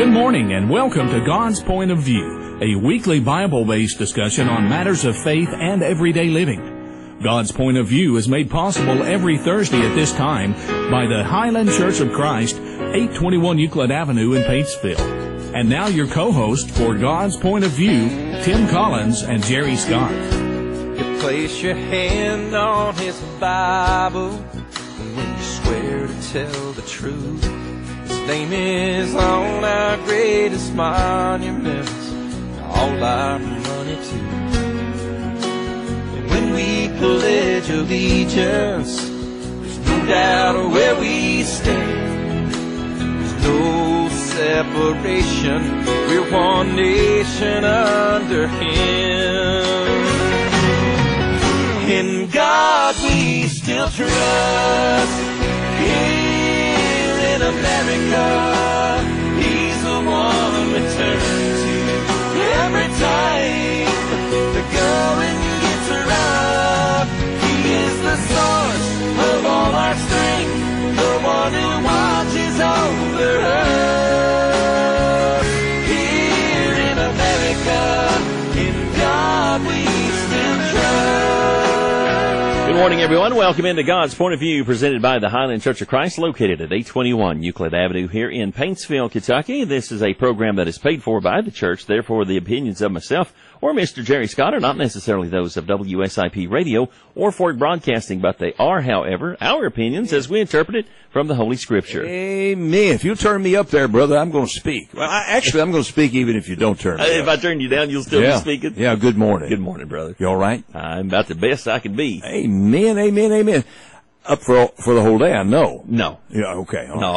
Good morning and welcome to God's Point of View, a weekly Bible-based discussion on matters of faith and everyday living. God's Point of View is made possible every Thursday at this time by the Highland Church of Christ, 821 Euclid Avenue in Paintsville. And now your co-host for God's Point of View, Tim Collins and Jerry Scott. You place your hand on His Bible when you swear to tell the truth. His name is on our greatest monuments, all our money too. And when we pledge allegiance, there's no doubt where we stand. There's no separation, we're one nation under Him. In God we still trust. Here in America, He's the one we turn to every time the going gets rough. He is the source of all our strength, the one who watches over us. Here in America, in God we still trust. Good morning, everyone. Welcome into God's Point of View, presented by the Highland Church of Christ, located at 821 Euclid Avenue here in Paintsville, Kentucky. This is a program that is paid for by the church. Therefore, the opinions of myself or Mr. Jerry Scott are not necessarily those of WSIP Radio or Ford Broadcasting, but they are, however, our opinions as we interpret it from the Holy Scripture. Amen. If you turn me up there, brother, I'm going to speak. Well, I'm going to speak even if you don't turn me up. If I turn you down, you'll still be speaking? Yeah, good morning. Good morning, brother. You all right? I'm about the best I can be. Amen, amen, amen. Up for the whole day, I know. No. Yeah, okay. No,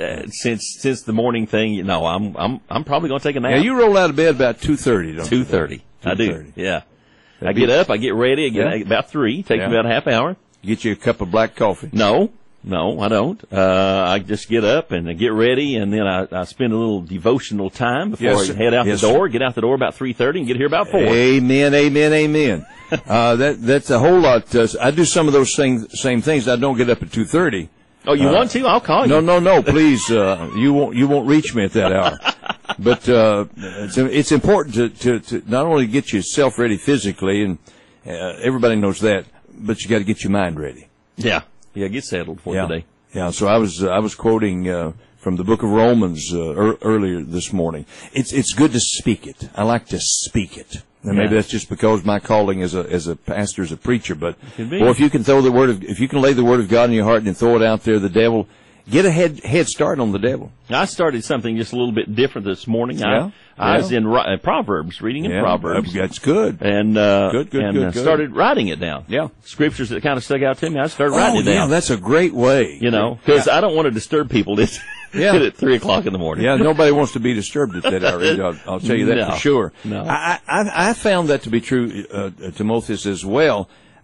since the morning thing, no, I'm probably going to take a nap. Yeah, you roll out of bed about 2:30, don't you? 2:30. I do. Yeah. I get up, I get ready, I get about 3, takes me about a half hour. Get you a cup of black coffee. No, I don't. I just get up and I get ready, and then I spend a little devotional time before I head out the door. Get out the door about 3:30 and get here about 4. Amen, amen, amen. That's a whole lot. I do some of those same things. I don't get up at 2:30. Oh, you want to? I'll call you. No, please. You won't reach me at that hour. But it's important to not only get yourself ready physically, and everybody knows that, but you got to get your mind ready. Yeah, get settled for the day. Yeah. So I was quoting from the book of Romans earlier this morning. It's good to speak it. I like to speak it. And maybe that's just because my calling as a pastor, as a preacher. But if you can lay the word of God in your heart and throw it out there, the devil. Get a head start on the devil. I started something just a little bit different this morning. I was in Proverbs, reading in Proverbs. That's good. And good. Started writing it down. Yeah. Scriptures that kind of stuck out to me, I started writing it down. Yeah, that's a great way. Because I don't want to disturb people at 3 o'clock in the morning. Yeah, nobody wants to be disturbed at that hour. I'll tell you that for sure. No. I found that to be true, Timotheus, as well.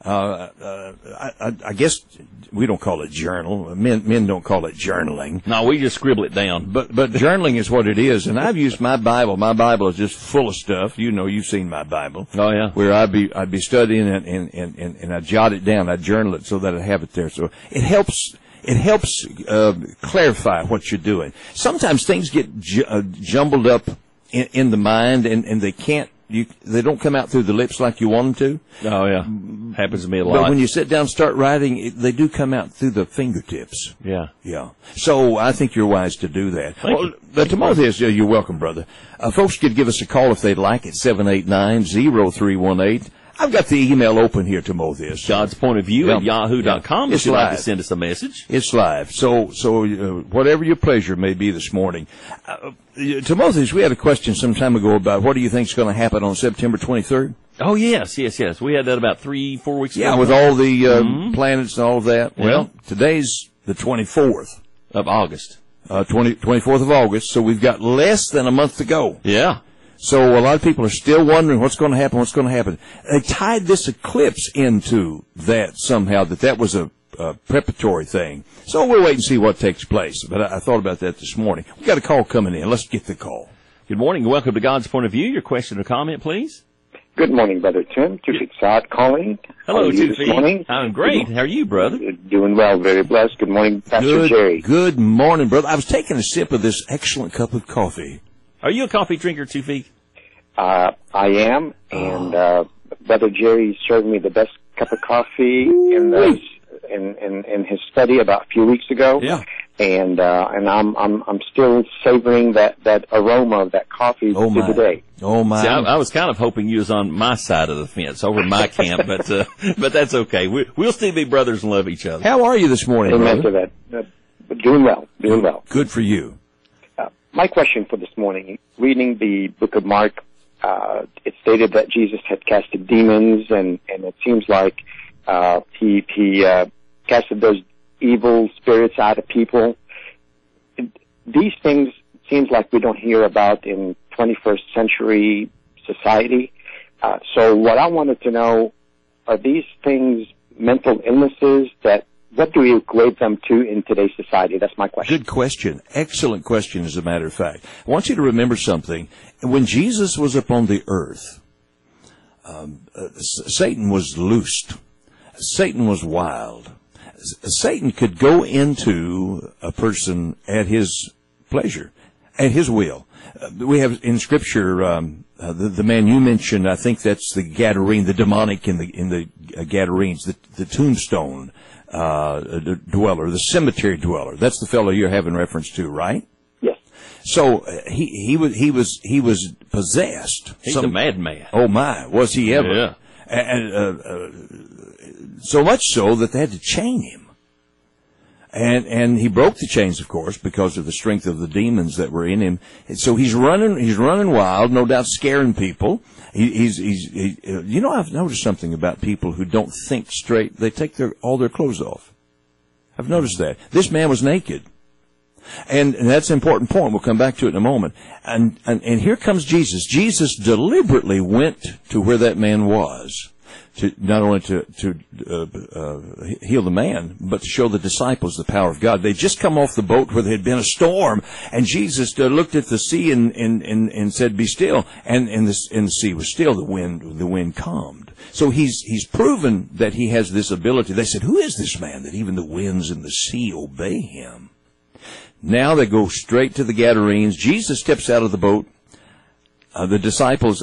I guess we don't call it journal. Men don't call it journaling. No, we just scribble it down. But journaling is what it is. And I've used my Bible. My Bible is just full of stuff. You've seen my Bible. Oh yeah. Where I'd be studying it and I jot it down. I journal it so that I have it there. So it helps. It helps clarify what you're doing. Sometimes things get jumbled up in the mind, and they can't. They don't come out through the lips like you want them to. Oh, yeah. Happens to me a lot. But when you sit down and start writing, they do come out through the fingertips. Yeah. Yeah. So I think you're wise to do that. Timotheus, you're welcome, brother. Folks could give us a call if they'd like at 789-0318. I've got the email open here, Timotheus. God's Point of View at yahoo.com. It's if you'd live. like to send us a message. It's live. So whatever your pleasure may be this morning. Timotheus, we had a question some time ago about what do you think is going to happen on September 23rd? Oh, yes. We had that about 3-4 weeks ago. Yeah, with all the planets and all of that. Yeah. Well, today's the 24th. Of August. 24th of August, so we've got less than a month to go. Yeah. So a lot of people are still wondering what's going to happen. They tied this eclipse into that somehow, that was a preparatory thing. So we'll wait and see what takes place. But I thought about that this morning. We got a call coming in. Let's get the call. Good morning. Welcome to God's Point of View. Your question or comment, please. Good morning, Brother Tim. Tufik Saad calling. Hello, How are you this Tufik. morning? I'm great. How are you, brother? Doing well, very blessed. Good morning, Pastor Jerry. Good morning, brother. I was taking a sip of this excellent cup of coffee. Are you a coffee drinker, Tufik? I am, and Brother Jerry served me the best cup of coffee in his study about a few weeks ago. Yeah. And I'm still savoring that aroma of that coffee to today. Oh my! See, I was kind of hoping you was on my side of the fence, over my camp, but that's okay. We'll still be brothers and love each other. How are you this morning, Amen brother? to that. Doing well. Good for you. My question for this morning, reading the book of Mark, it stated that Jesus had casted demons, and it seems like he casted those evil spirits out of people. These things seems like we don't hear about in 21st century society. So what I wanted to know, are these things mental illnesses what do we equate them to in today's society? That's my question. Good question. Excellent question, as a matter of fact. I want you to remember something. When Jesus was upon the earth, Satan was loosed. Satan was wild. Satan could go into a person at his pleasure, at his will. We have in Scripture the man you mentioned. I think that's the Gadarene, the demonic in the Gadarenes, the tombstone dweller, the cemetery dweller. That's the fellow you're having reference to, right? Yes. So he was possessed. He's a madman. Oh my, was he ever? Yeah. And so much so that they had to chain him. And he broke the chains, of course, because of the strength of the demons that were in him. And so he's running wild, no doubt scaring people. You know, I've noticed something about people who don't think straight. They take all their clothes off. I've noticed that. This man was naked. And that's an important point. We'll come back to it in a moment. And here comes Jesus. Jesus deliberately went to where that man was, to not only to heal the man, but to show the disciples the power of God. They'd just come off the boat where there had been a storm, and Jesus looked at the sea and said, "Be still." And the sea was still. The wind calmed. So he's proven that he has this ability. They said, "Who is this man that even the winds and the sea obey him?" Now they go straight to the Gadarenes. Jesus steps out of the boat. The disciples,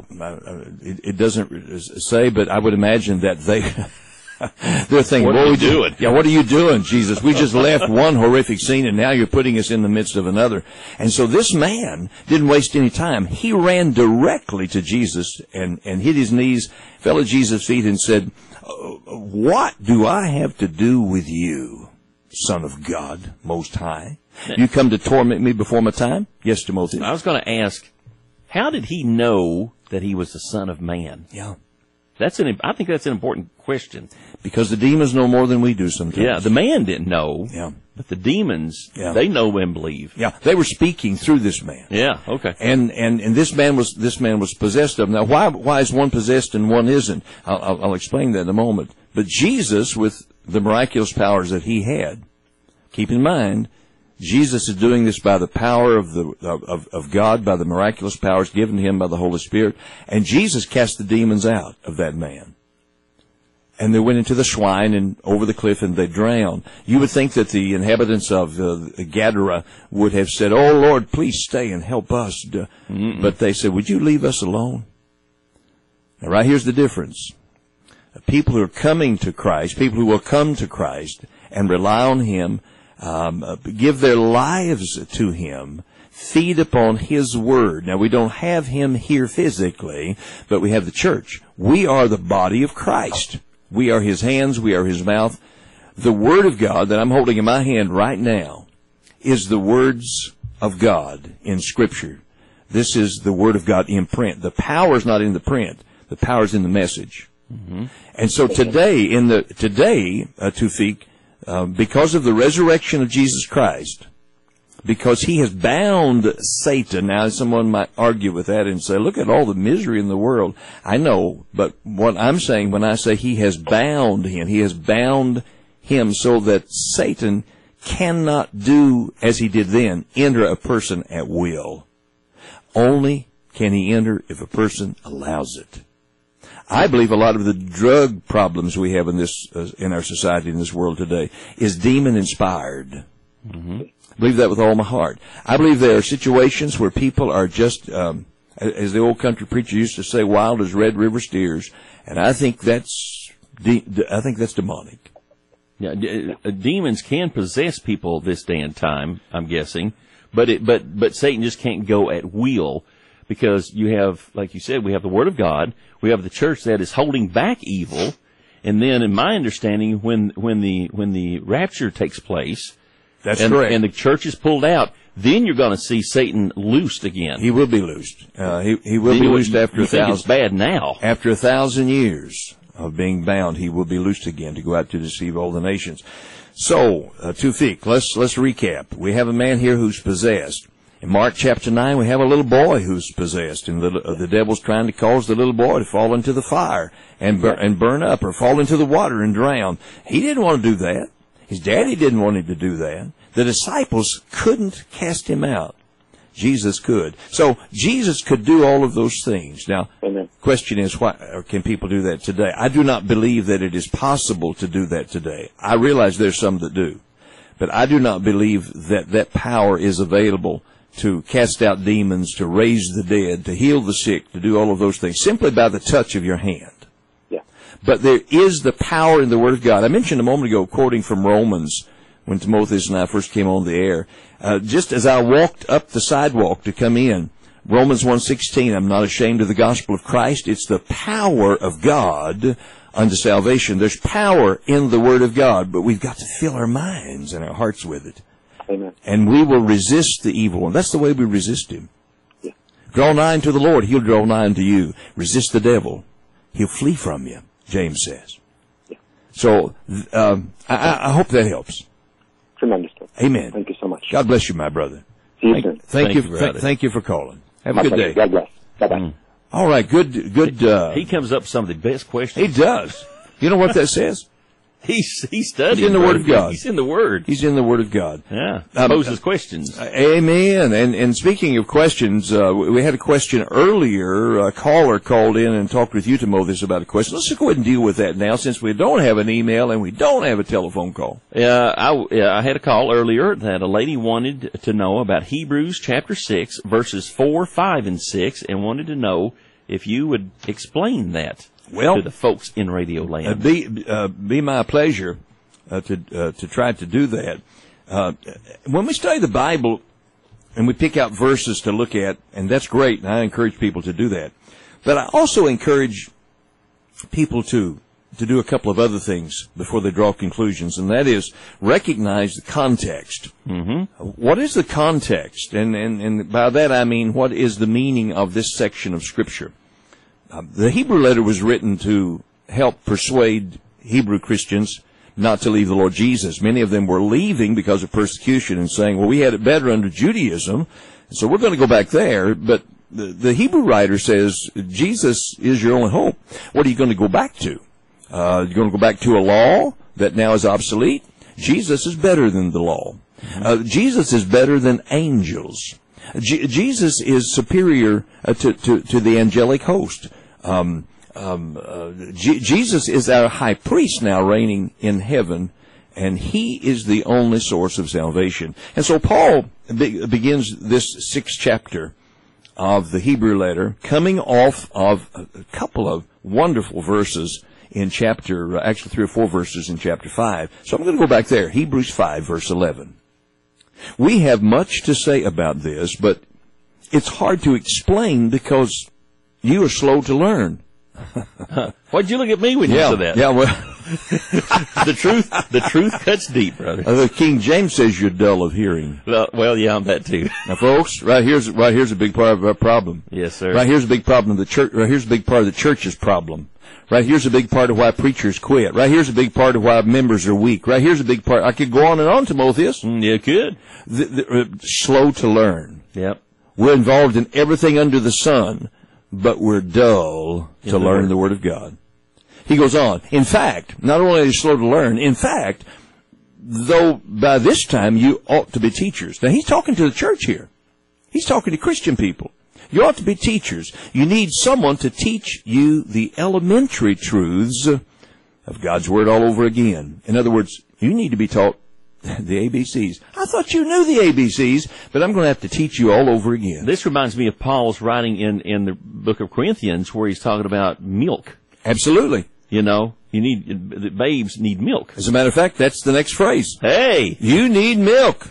it doesn't say, but I would imagine that they're thinking, what are you doing? Yeah, what are you doing, Jesus? We just left one horrific scene, and now you're putting us in the midst of another. And so this man didn't waste any time. He ran directly to Jesus and hit his knees, fell at Jesus' feet, and said, "What do I have to do with you, Son of God, Most High? You come to torment me before my time?" Yes, Timothy. I was going to ask, how did he know that he was the Son of Man? Yeah. I think that's an important question. Because the demons know more than we do sometimes. Yeah, the man didn't know. Yeah. But the demons, Yeah. they know and believe. Yeah, they were speaking through this man. Yeah, okay. And this man was possessed of. Now, why is one possessed and one isn't? I'll explain that in a moment. But Jesus, with the miraculous powers that he had, keep in mind, Jesus is doing this by the power of God, by the miraculous powers given to him by the Holy Spirit. And Jesus cast the demons out of that man. And they went into the swine and over the cliff, and they drowned. You would think that the inhabitants of Gadara would have said, "Oh, Lord, please stay and help us." But they said, "Would you leave us alone?" Now, right here's the difference. People who are coming to Christ, people who will come to Christ and rely on him, give their lives to him, feed upon his word. Now, we don't have him here physically, but we have the church. We are the body of Christ. We are his hands. We are his mouth. The word of God that I'm holding in my hand right now is the words of God in Scripture. This is the word of God in print. The power is not in the print. The power is in the message. Mm-hmm. And so today, Tufik, because of the resurrection of Jesus Christ, because he has bound Satan. Now, someone might argue with that and say, look at all the misery in the world. I know, but what I'm saying when I say he has bound him so that Satan cannot do as he did then, enter a person at will. Only can he enter if a person allows it. I believe a lot of the drug problems we have in this, in our society, in this world today, is demon-inspired. Mm-hmm. I believe that with all my heart. I believe there are situations where people are just, as the old country preacher used to say, wild as Red River steers, and I think that's demonic. Yeah, demons can possess people this day and time, I'm guessing, but Satan just can't go at will, because you have, like you said, we have the Word of God, we have the church that is holding back evil, and then, in my understanding, when the rapture takes place, that's correct, and the church is pulled out, then you're going to see Satan loosed again. He will be loosed. He will be loosed after 1,000. You think it's bad now? After 1,000 years of being bound, he will be loosed again to go out to deceive all the nations. So, Tufik, let's recap. We have a man here who's possessed. In Mark chapter 9, we have a little boy who's possessed, and the devil's trying to cause the little boy to fall into the fire and burn up, or fall into the water and drown. He didn't want to do that. His daddy didn't want him to do that. The disciples couldn't cast him out. Jesus could. So Jesus could do all of those things. Now, the question is, why can people do that today? I do not believe that it is possible to do that today. I realize there's some that do. But I do not believe that power is available to cast out demons, to raise the dead, to heal the sick, to do all of those things, simply by the touch of your hand. Yeah. But there is the power in the Word of God. I mentioned a moment ago, quoting from Romans, when Timotheus and I first came on the air, just as I walked up the sidewalk to come in, Romans 1:16, I'm not ashamed of the gospel of Christ. It's the power of God unto salvation. There's power in the Word of God, but we've got to fill our minds and our hearts with it. Amen. And we will resist the evil one. That's the way we resist him. Yeah. Draw nigh to the Lord, he'll draw nigh unto you. Resist the devil, he'll flee from you, James says. Yeah. So, I hope that helps. Tremendously. Amen. Thank you so much. God bless you, my brother. See you soon. Thank you, brother. thank you for calling. Have My a good pleasure. day. God bless. Bye-bye. All right, good. He comes up with some of the best questions. He does. You know what that says? He's studying. He's in the Word of God. He's in the Word. He's in the Word of God. Yeah. Poses questions. Amen. And speaking of questions, we had a question earlier. A caller called in and talked with you, Timotheus, about a question. Let's just go ahead and deal with that now, since we don't have an email and we don't have a telephone call. I had a call earlier that a lady wanted to know about Hebrews chapter 6, verses 4, 5, and 6, and wanted to know if you would explain that to the folks in Radio Land. Be my pleasure to try to do that. When we study the Bible and we pick out verses to look at, and that's great, and I encourage people to do that. But I also encourage people to do a couple of other things before they draw conclusions, and that is recognize the context. Mm-hmm. What is the context? And by that I mean, what is the meaning of this section of Scripture? The Hebrew letter was written to help persuade Hebrew Christians not to leave the Lord Jesus. Many of them were leaving because of persecution and saying, well, we had it better under Judaism, so we're going to go back there. But the Hebrew writer says, Jesus is your only hope. What are you going to go back to? You're going to go back to a law that now is obsolete? Jesus is better than the law. Jesus is better than angels. Jesus is superior to the angelic host. Jesus is our high priest now reigning in heaven, and he is the only source of salvation. And so Paul begins this 6th chapter of the Hebrew letter, coming off of a couple of wonderful verses in chapter, actually 3 or 4 verses in chapter 5. So I'm going to go back there, Hebrews 5, verse 11. We have much to say about this, but it's hard to explain because you are slow to learn. Why'd you look at me when you said that? Yeah, well, the truth cuts deep, brother. The King James says you're dull of hearing. Well, yeah, I'm that too. Now, folks, right here's a big part of our problem. Yes, sir. Right here's a big problem of the church. Right here's a big part of the church's problem. Right here's a big part of why preachers quit. Right here's a big part of why members are weak. Right here's a big part. I could go on and on, Timotheus. You could. Slow to learn. Yep. We're involved in everything under the sun, but we're dull to learn the Word of God. He goes on. In fact, not only are you slow to learn, in fact, though by this time you ought to be teachers. Now, he's talking to the church here. He's talking to Christian people. You ought to be teachers. You need someone to teach you the elementary truths of God's Word all over again. In other words, you need to be taught the ABCs. I thought you knew the ABCs, but I'm going to have to teach you all over again. This reminds me of Paul's writing in the book of Corinthians where he's talking about milk. Absolutely. You know, the babes need milk. As a matter of fact, that's the next phrase. Hey! You need milk.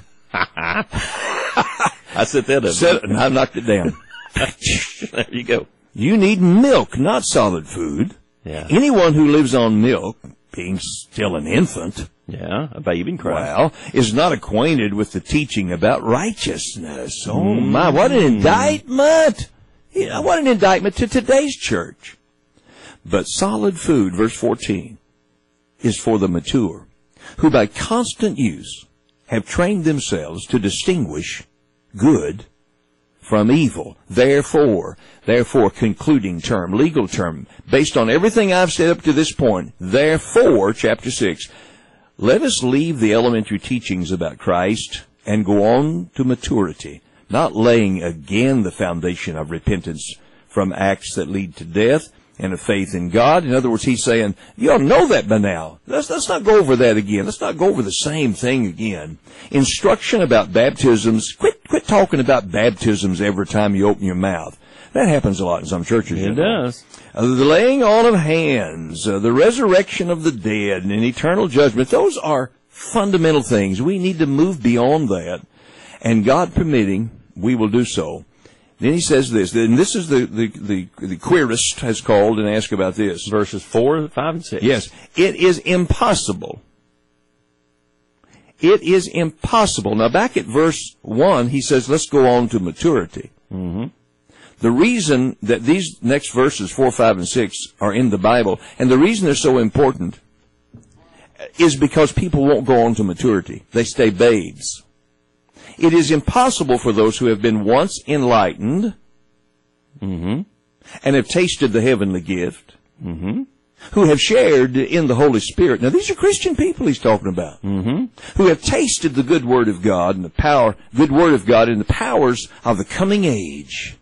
I set that up. I knocked it down. There you go. You need milk, not solid food. Yeah. Anyone who lives on milk, being still an infant, Yeah, a babe in Christ. well, is not acquainted with the teaching about righteousness. Oh my, what an indictment! Yeah, what an indictment to today's church. But solid food, verse 14, is for the mature, who by constant use have trained themselves to distinguish good from evil. Therefore, concluding term, legal term, based on everything I've said up to this point, therefore, chapter 6, let us leave the elementary teachings about Christ and go on to maturity, not laying again the foundation of repentance from acts that lead to death and of faith in God. In other words, he's saying, you all know that by now. Let's not go over that again. Let's not go over the same thing again. Instruction about baptisms. Quit talking about baptisms every time you open your mouth. That happens a lot in some churches. It does. The laying on of hands, the resurrection of the dead, and eternal judgment. Those are fundamental things. We need to move beyond that. And God permitting, we will do so. Then he says this, and this is the querist has called and asked about this. Verses 4, 5, and 6. Yes. It is impossible. It is impossible. Now back at verse 1, he says, let's go on to maturity. Mm-hmm. The reason that these next verses, 4, 5, and 6, are in the Bible, and the reason they're so important, is because people won't go on to maturity. They stay babes. It is impossible for those who have been once enlightened and have tasted the heavenly gift, who have shared in the Holy Spirit. Now, these are Christian people he's talking about, who have tasted the good Word of God and good Word of God and the powers of the coming age,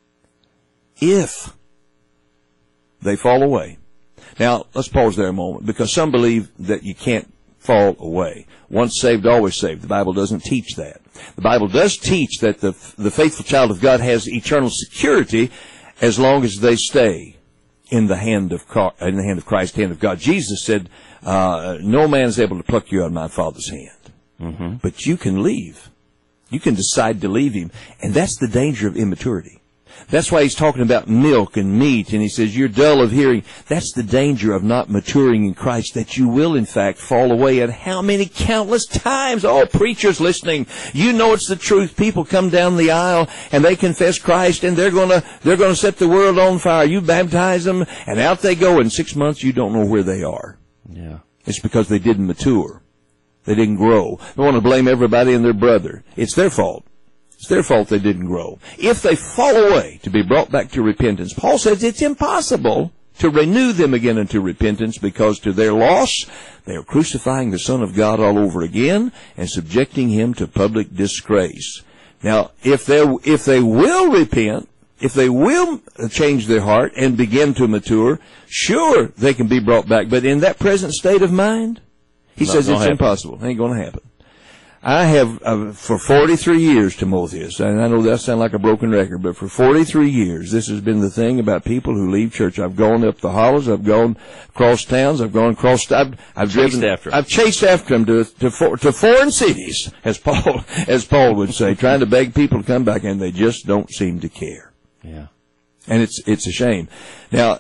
if they fall away. Now, let's pause there a moment, because some believe that you can't fall away. Once saved, always saved. The Bible doesn't teach that. The Bible does teach that the faithful child of God has eternal security as long as they stay in the hand of Christ, the hand of God. Jesus said, no man is able to pluck you out of my Father's hand. But you can leave. You can decide to leave him. And that's the danger of immaturity. That's why he's talking about milk and meat, and he says, you're dull of hearing. That's the danger of not maturing in Christ, that you will, in fact, fall away. And how many countless times, oh, preachers listening, you know it's the truth. People come down the aisle, and they confess Christ, and they're gonna set the world on fire. You baptize them, and out they go. In 6 months, you don't know where they are. Yeah. It's because they didn't mature. They didn't grow. They want to blame everybody and their brother. It's their fault. It's their fault they didn't grow. If they fall away to be brought back to repentance, Paul says it's impossible to renew them again into repentance, because to their loss, they are crucifying the Son of God all over again and subjecting him to public disgrace. Now, if they will repent, if they will change their heart and begin to mature, sure, they can be brought back. But in that present state of mind, he says it's impossible. It ain't going to happen. I have, for 43 years, Timotheus, and I know that sounds like a broken record, but for 43 years, this has been the thing about people who leave church. I've gone up the hollows, I've gone across towns, I've chased after them to foreign cities, as Paul would say, trying to beg people to come back, and they just don't seem to care. Yeah. And it's a shame. Now,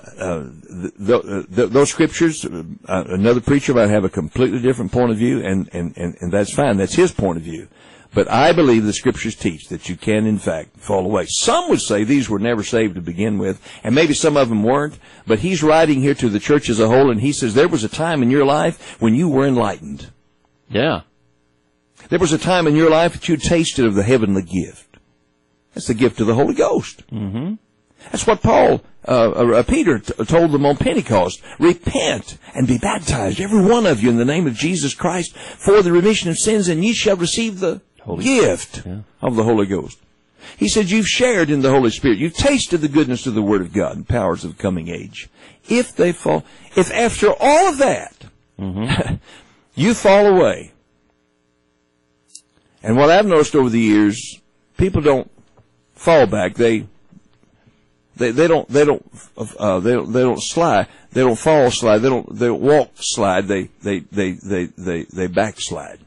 those scriptures, another preacher might have a completely different point of view, and that's fine. That's his point of view. But I believe the scriptures teach that you can, in fact, fall away. Some would say these were never saved to begin with, and maybe some of them weren't, but he's writing here to the church as a whole, and he says there was a time in your life when you were enlightened. Yeah. There was a time in your life that you tasted of the heavenly gift. That's the gift of the Holy Ghost. Mm-hmm. That's what Peter told them on Pentecost. Repent and be baptized, every one of you, in the name of Jesus Christ, for the remission of sins, and ye shall receive the gift of the Holy Ghost. He said, you've shared in the Holy Spirit. You've tasted the goodness of the Word of God and powers of the coming age. If after all of that, you fall away. And what I've noticed over the years, people don't fall back. They don't slide. They don't fall slide. They don't walk slide. They backslide.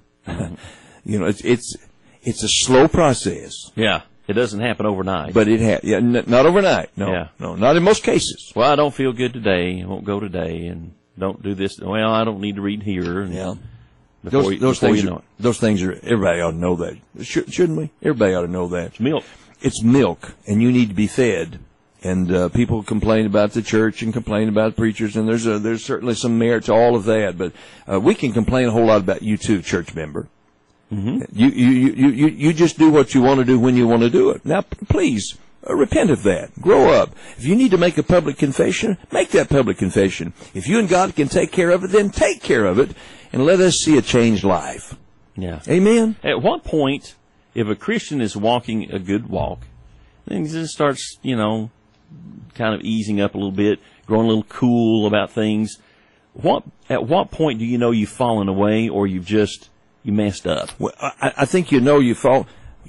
It's a slow process. Yeah. It doesn't happen overnight. But not overnight. No. Yeah. No, not in most cases. Well, I don't feel good today. I won't go today, and don't do this. Well, I don't need to read here. And Yeah. Those things are, everybody ought to know that. Shouldn't we? Everybody ought to know that. It's milk. It's milk, and you need to be fed. And people complain about the church and complain about preachers, and there's certainly some merit to all of that. But we can complain a whole lot about you too, church member. Mm-hmm. You just do what you want to do when you want to do it. Now, please repent of that. Grow up. If you need to make a public confession, make that public confession. If you and God can take care of it, then take care of it, and let us see a changed life. Yeah. Amen. At what point, if a Christian is walking a good walk, then he just starts, kind of easing up a little bit, growing a little cool about things. At what point do you know you've fallen away, or you messed up? Well, I think you fall.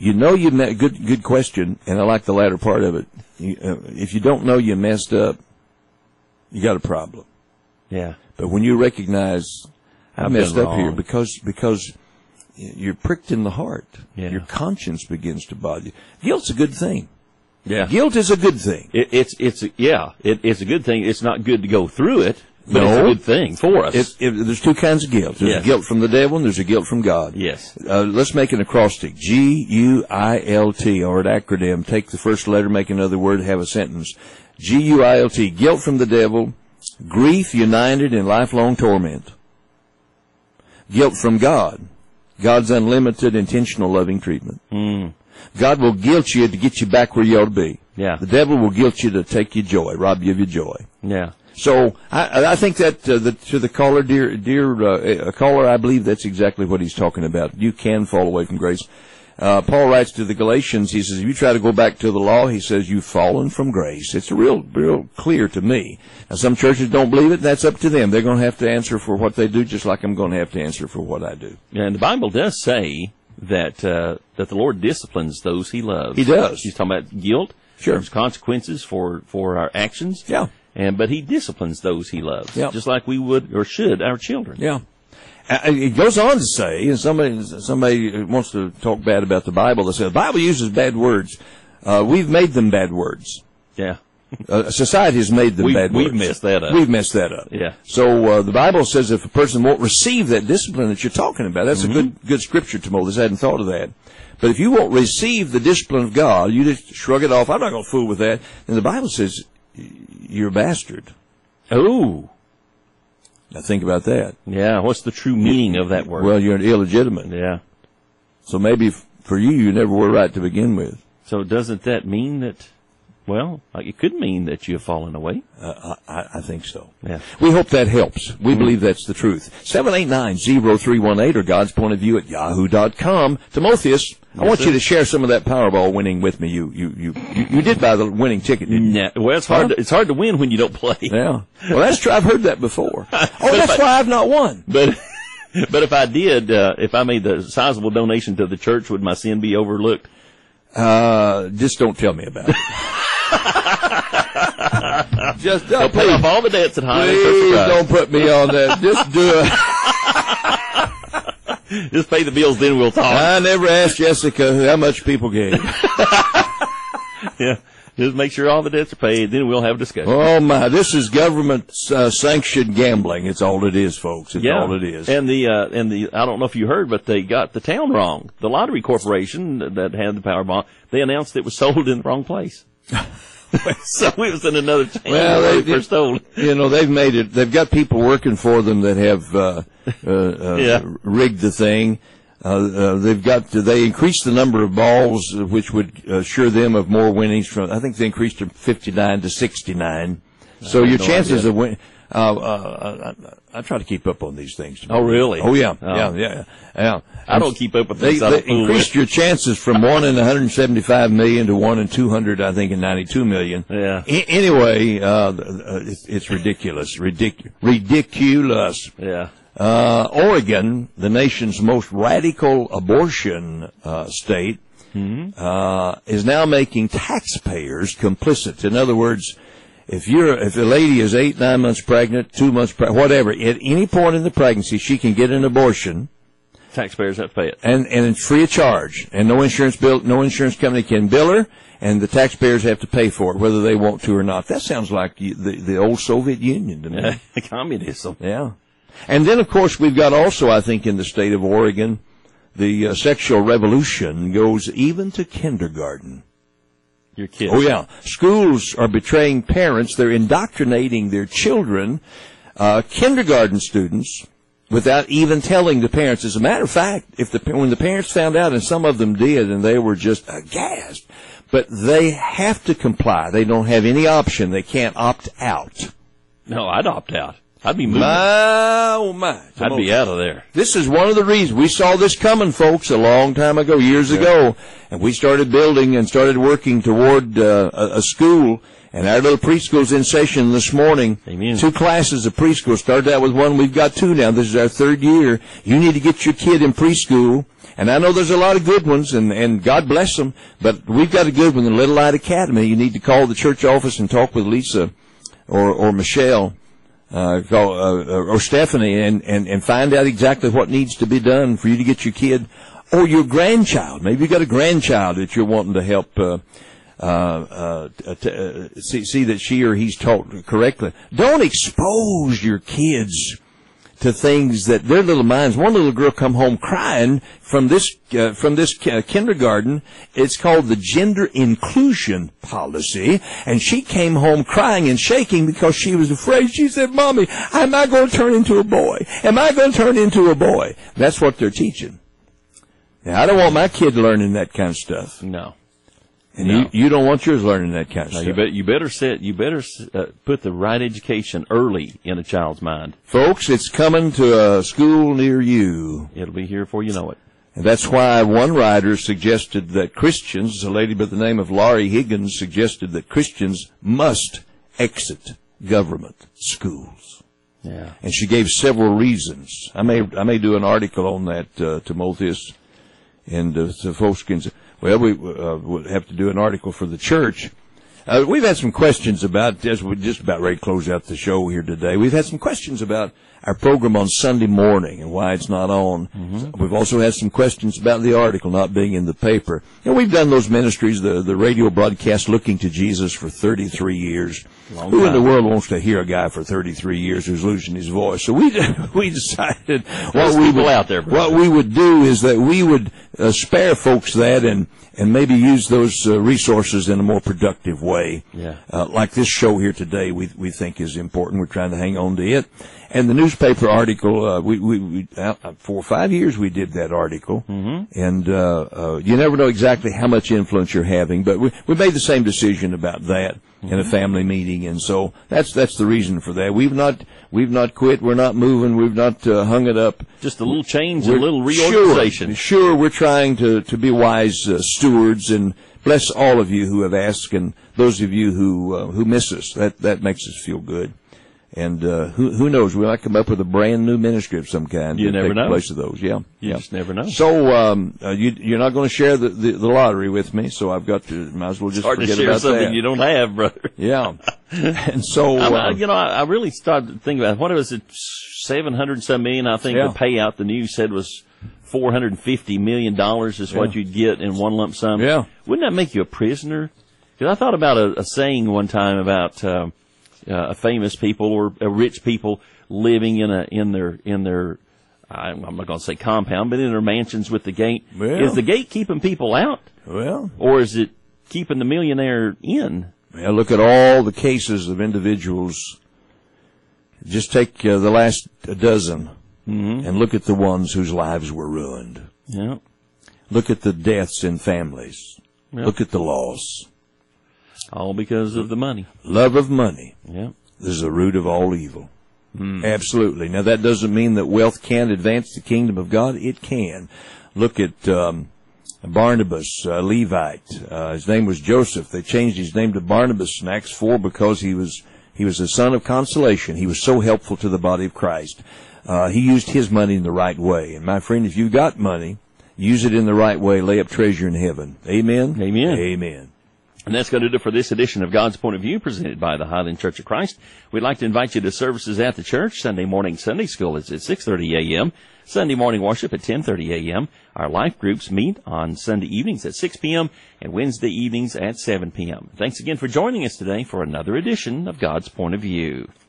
Good question, and I like the latter part of it. If you don't know you messed up, you got a problem. Yeah. But when you recognize I messed up here wrong. because you're pricked in the heart, your conscience begins to bother you. Guilt's a good thing. Yeah. Guilt is a good thing. It's a good thing. It's not good to go through it, but it's a good thing for us. There's two kinds of guilt. There's a guilt from the devil, and there's a guilt from God. Yes. Let's make an acrostic. GUILT, or an acronym. Take the first letter, make another word, have a sentence. GUILT, guilt from the devil, grief united in lifelong torment. Guilt from God, God's unlimited, intentional, loving treatment. God will guilt you to get you back where you ought to be. Yeah. The devil will guilt you to take your joy, rob you of your joy. Yeah. So I think that to the caller, dear caller, I believe that's exactly what he's talking about. You can fall away from grace. Paul writes to the Galatians, he says, if you try to go back to the law, he says, you've fallen from grace. It's real clear to me. Now, some churches don't believe it. That's up to them. They're going to have to answer for what they do, just like I'm going to have to answer for what I do. Yeah, and the Bible does say that the Lord disciplines those He loves. He does. He's talking about guilt. Sure. There's consequences for our actions. Yeah. But He disciplines those He loves. Yeah. Just like we would or should our children. Yeah. It goes on to say, and somebody wants to talk bad about the Bible, they say the Bible uses bad words. We've made them bad words. Yeah. Society has made them bad words. We've messed that up. We've messed that up. Yeah. So the Bible says if a person won't receive that discipline that you're talking about, that's a good scripture, Timotheus. I hadn't thought of that. But if you won't receive the discipline of God, you just shrug it off. I'm not going to fool with that. And the Bible says you're a bastard. Oh. Now think about that. Yeah. What's the true meaning of that word? Well, you're an illegitimate. Yeah. So maybe for you never were right to begin with. So doesn't that mean that? Well, it could mean that you have fallen away. I think so. Yeah. We hope that helps. We believe that's the truth. 789-0318 or God's Point of View at yahoo.com. Timotheus, I want you to share some of that Powerball winning with me. You did buy the winning ticket, didn't you? Yeah. Well, it's hard. It's hard to win when you don't play. Yeah. Well, that's true. I've heard that before. That's why I've not won. But if I did, if I made the sizable donation to the church, would my sin be overlooked? Just don't tell me about it. Just don't pay off all the debts at Highland. Please don't put me on that. Just do it. Just pay the bills, then we'll talk. I never asked Jessica how much people gave. Yeah. Just make sure all the debts are paid, then we'll have a discussion. Oh my, this is government sanctioned gambling. It's all it is, folks. It's all it is. And the I don't know if you heard, but they got the town wrong. The lottery corporation that had the Powerball, they announced it was sold in the wrong place. So it was in another town. Well, they first sold. They've made it. They've got people working for them that have rigged the thing. They increased the number of balls, which would assure them of more winnings. I think they increased from 59 to 69. So your chances of winning. I try to keep up on these things. Oh, really? Oh, yeah. Oh. Yeah. I don't keep up with They things. I don't fool increased with. your chances from 1 in 175 million to 1 in 200, I think, in 92 million. Yeah. Anyway, it's ridiculous. Ridiculous. Yeah. Oregon, the nation's most radical abortion state, is now making taxpayers complicit. In other words, if a lady is 8, 9 months pregnant, 2 months pregnant, whatever, at any point in the pregnancy, she can get an abortion. Taxpayers have to pay it. And it's free of charge. And no insurance company can bill her, and the taxpayers have to pay for it, whether they want to or not. That sounds like the old Soviet Union to me. Communism. Yeah. And then, of course, we've got also, I think, in the state of Oregon, the sexual revolution goes even to kindergarten. Your kids. Oh, yeah. Schools are betraying parents. They're indoctrinating their children, kindergarten students, without even telling the parents. As a matter of fact, when the parents found out, and some of them did, and they were just aghast, but they have to comply. They don't have any option. They can't opt out. No, I'd opt out. I'd be moving. Oh, my. I'd be out of there. This is one of the reasons. We saw this coming, folks, a long time ago, years ago, and we started building and started working toward a school, and our little preschool's in session this morning. Amen. 2 classes of preschool. Started out with 1. We've got 2 now. This is our 3rd year. You need to get your kid in preschool. And I know there's a lot of good ones, and God bless them, but we've got a good one, the Little Light Academy. You need to call the church office and talk with Lisa or Michelle. Or Stephanie, and find out exactly what needs to be done for you to get your kid or your grandchild. Maybe you got a grandchild that you're wanting to help see that she or he's taught correctly. Don't expose your kids to things that their little minds. One little girl come home crying from this kindergarten. It's called the gender inclusion policy, and she came home crying and shaking because she was afraid. She said, "Mommy, am I going to turn into a boy? Am I going to turn into a boy?" That's what they're teaching. Now, I don't want my kid learning that kind of stuff. No. And No. you don't want yours learning that kind of No, stuff. you better put the right education early in a child's mind. Folks, it's coming to a school near you. It'll be here before you know it. And that's why one writer suggested that Christians, a lady by the name of Laurie Higgins, suggested that Christians must exit government schools. Yeah. And she gave several reasons. I may do an article on that, Timotheus, and so folks can say, well, we would have to do an article for the church. We've had some questions about, as we're just about ready to close out the show here today, we've had some questions about our program on Sunday morning and why it's not on. Mm-hmm. We've also had some questions about the article not being in the paper. And we've done those ministries, the radio broadcast Looking to Jesus for 33 years. Who in the world wants to hear a guy for 33 years who's losing his voice? So we decided what we would do is that we would spare folks that and maybe use those resources in a more productive way. Yeah. Like this show here today, we think is important. We're trying to hang on to it. And the newspaper article, we 4 or 5 years we did that article. Mm-hmm. And you never know exactly how much influence you're having, but we made the same decision about that in a family meeting, and so that's the reason for that. We've not quit. We're not moving. We've not hung it up. Just a little change, a little reorganization. Sure, we're trying to be wise stewards, and bless all of you who have asked, and those of you who miss us. That makes us feel good. And who knows? We might come up with a brand new ministry of some kind. You never know. Place of those, yeah. You just never know. So you're not going to share the lottery with me, so I've got to. Might as well just forget about that. Hard to share something you don't have, brother. Yeah. And so I really started thinking about what was it, $700 some million. I think the payout the news said was $450 million is what you'd get in one lump sum. Yeah. Wouldn't that make you a prisoner? Because I thought about a saying one time about a famous people or a rich people living in their I'm not going to say compound, but in their mansions with the gate. Well, is the gate keeping people out? Well, or is it keeping the millionaire in? Well, look at all the cases of individuals. Just take the last dozen and look at the ones whose lives were ruined. Yeah. Look at the deaths in families. Yeah. Look at the loss. All because of the money. Love of money. Yeah. This is the root of all evil. Absolutely. Now, that doesn't mean that wealth can't advance the kingdom of God. It can. Look at Barnabas, Levite. His name was Joseph. They changed his name to Barnabas in Acts 4 because he was a son of consolation. He was so helpful to the body of Christ. He used his money in the right way. And my friend, if you've got money, use it in the right way. Lay up treasure in heaven. Amen? Amen. Amen. And that's going to do it for this edition of God's Point of View, presented by the Highland Church of Christ. We'd like to invite you to services at the church. Sunday morning Sunday school is at 6:30 a.m. Sunday morning worship at 10:30 a.m. Our life groups meet on Sunday evenings at 6 p.m. and Wednesday evenings at 7 p.m. Thanks again for joining us today for another edition of God's Point of View.